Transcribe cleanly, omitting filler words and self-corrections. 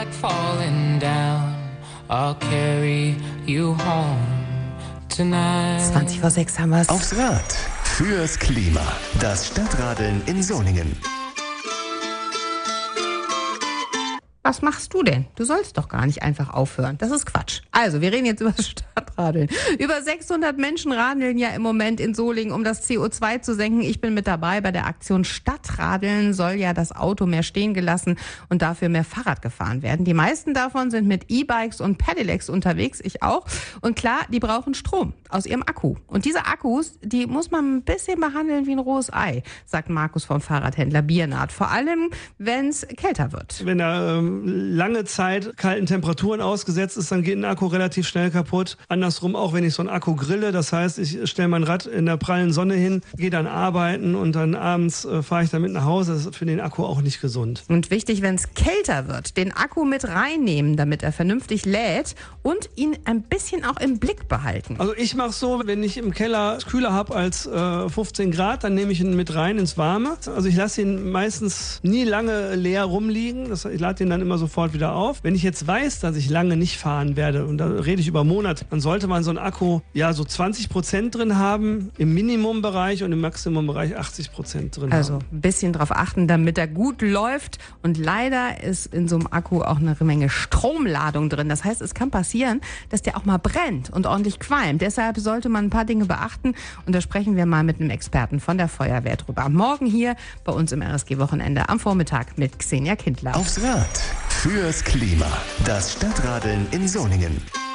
like falling down. I'll carry you home tonight. 5:20 haben wir's. Aufs Rad. Fürs Klima. Das Stadtradeln in Solingen. Was machst du denn? Du sollst doch gar nicht einfach aufhören. Das ist Quatsch. Also, wir reden jetzt über das Stadtradeln. Über 600 Menschen radeln ja im Moment in Solingen, um das CO2 zu senken. Ich bin mit dabei bei der Aktion Stadtradeln. Soll ja das Auto mehr stehen gelassen und dafür mehr Fahrrad gefahren werden. Die meisten davon sind mit E-Bikes und Pedelecs unterwegs. Ich auch. Und klar, die brauchen Strom aus ihrem Akku. Und diese Akkus, die muss man ein bisschen behandeln wie ein rohes Ei, sagt Markus vom Fahrradhändler Biernaht. Vor allem, wenn es kälter wird. Wenn er lange Zeit kalten Temperaturen ausgesetzt ist, dann geht ein Akku relativ schnell kaputt. Andersrum auch, wenn ich so einen Akku grille, das heißt, ich stelle mein Rad in der prallen Sonne hin, gehe dann arbeiten und dann abends fahre ich damit nach Hause. Das ist für den Akku auch nicht gesund. Und wichtig, wenn es kälter wird, den Akku mit reinnehmen, damit er vernünftig lädt und ihn ein bisschen auch im Blick behalten. Also ich mache es so, wenn ich im Keller kühler habe als 15 Grad, dann nehme ich ihn mit rein ins Warme. Also ich lasse ihn meistens nie lange leer rumliegen. Ich lade ihn dann immer sofort wieder auf. Wenn ich jetzt weiß, dass ich lange nicht fahren werde, und da rede ich über Monate, dann sollte man so einen Akku ja so 20% drin haben, im Minimumbereich, und im Maximumbereich 80% drin Also haben. ein bisschen drauf achten, damit er gut läuft. Und leider ist in so einem Akku auch eine Menge Stromladung drin. Das heißt, es kann passieren, dass der auch mal brennt und ordentlich qualmt. Deshalb sollte man ein paar Dinge beachten. Und da sprechen wir mal mit einem Experten von der Feuerwehr drüber. Morgen hier bei uns im RSG-Wochenende am Vormittag mit Xenia Kindler. Aufs Rad. Fürs Klima. Das Stadtradeln in Solingen.